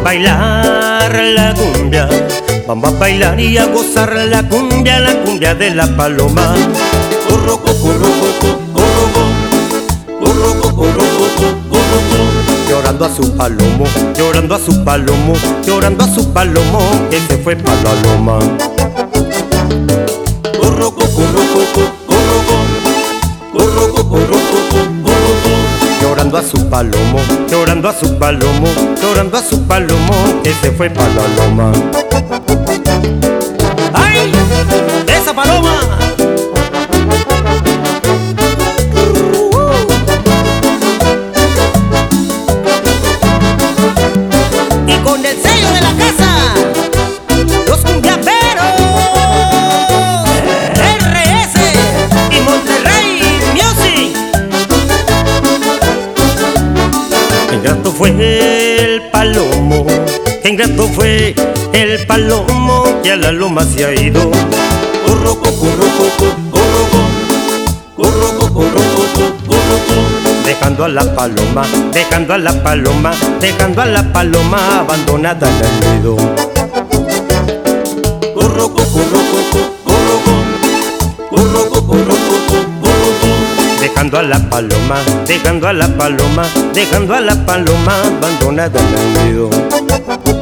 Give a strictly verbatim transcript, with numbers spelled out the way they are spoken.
bailar la cumbia, vamos a bailar y a gozar la cumbia, la cumbia de la paloma. Llorando a su palomo, llorando a su palomo, llorando a su palomo, que se fue pa' la loma. Llorando a su palomo, llorando a su palomo, llorando a su palomo, que se fue pa' la loma. ¡Ay! ¡Esa paloma! Y con el sello de la casa, los cumbiamberos R S y Monterrey Music. Qué ingrato fue el palomo, qué ingrato fue el palomo, que a la loma se ha ido. Dejando a la paloma, dejando a la paloma, dejando a la paloma abandonada en el nido. Dejando a la paloma, dejando a la paloma, dejando a la paloma abandonada en el nido.